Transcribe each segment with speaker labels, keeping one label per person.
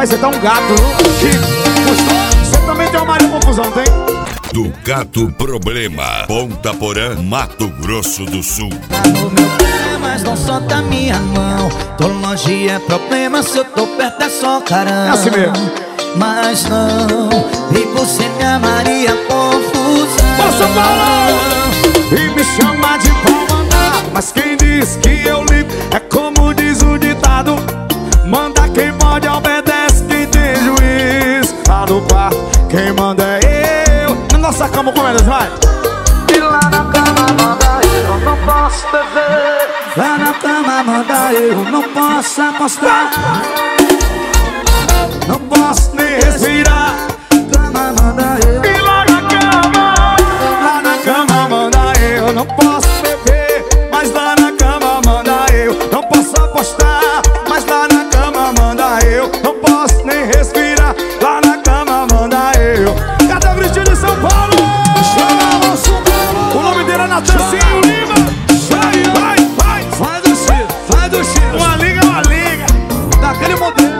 Speaker 1: Rapaz, você tá um gato, viu? Você também tem uma Maria Confusão, tem?
Speaker 2: Do Gato Problema, Ponta Porã, Mato Grosso do Sul.
Speaker 3: Tá no meu pé, mas não solta minha mão. Tô longe é problema, se eu tô perto é só carão.
Speaker 1: É assim mesmo.
Speaker 3: Mas não, e você minha Maria Confusão.
Speaker 1: Posso falar? E me chama de pau mandar. Mas quem diz que eu ligo é como diz o ditado: manda quem pode, obedece quem tem juiz. Tá no quarto, quem manda é eu. Na nossa cama, como é, vai?
Speaker 3: E lá na cama manda eu não posso beber. Lá na cama manda eu não posso apostar.
Speaker 1: Não posso nem respirar.
Speaker 3: Cama manda eu.
Speaker 1: E lá na cama manda eu. Não posso beber, mas lá na cama manda eu. Não posso apostar, mas lá na cama manda eu. Não posso nem respirar, lá na cama manda eu. Cadê o Cristiano de São Paulo? O nome dele é Natanzinho Lima. Vai.
Speaker 3: Faz do Chiro.
Speaker 1: Uma liga.
Speaker 3: Daquele modelo.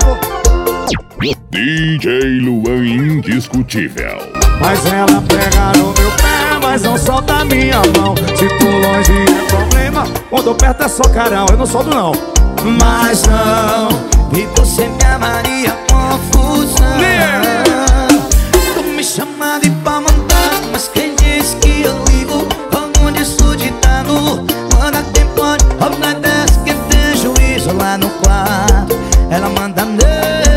Speaker 2: DJ Luan Indiscutível.
Speaker 1: Mas ela pega no meu pé, mas não solta minha mão. Se tô longe é problema, quando perto é só carão. Eu não solto não.
Speaker 3: Mas não, e você minha Maria Confusão. Tu me chama de pau mandar, mas quem diz que eu ligo? Como diz o ditado: manda quem pode, obedece quem tem juízo. Lá no quarto, ela manda não.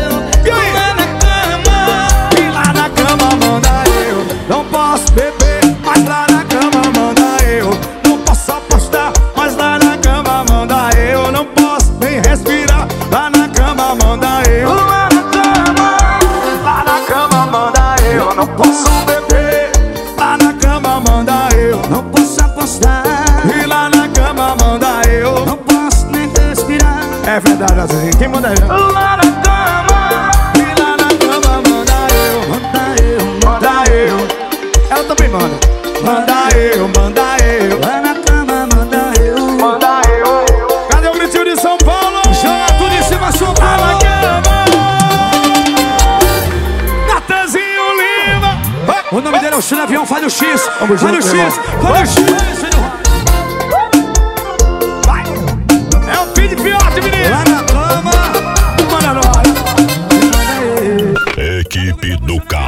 Speaker 1: Não posso beber, mas lá na cama manda eu. Não posso apostar, mas lá na cama manda eu. Não posso nem respirar, lá na cama manda eu. Lá na cama manda eu. Não posso beber, lá na cama manda eu.
Speaker 3: Não posso apostar,
Speaker 1: E lá na cama manda eu.
Speaker 3: não posso nem respirar.
Speaker 1: É verdade, assim, quem manda eu? Lá na cama, e lá na cama manda eu. Manda eu. Ela também manda. Manda eu.
Speaker 3: Lá na cama manda eu.
Speaker 1: Manda eu. Cadê o gritinho de São Paulo? Joga tudo em cima, chupa na cama. Natanzinho Lima.
Speaker 3: O nome dele é o Chino Avião, faz o X.
Speaker 1: Vamos
Speaker 3: Faz o
Speaker 1: junto,
Speaker 3: X.
Speaker 1: irmão.
Speaker 3: Faz o X.
Speaker 1: Vai. É o fim de fiote, menino.
Speaker 3: Lá na cama
Speaker 1: Manda nós.
Speaker 2: Equipe do Carro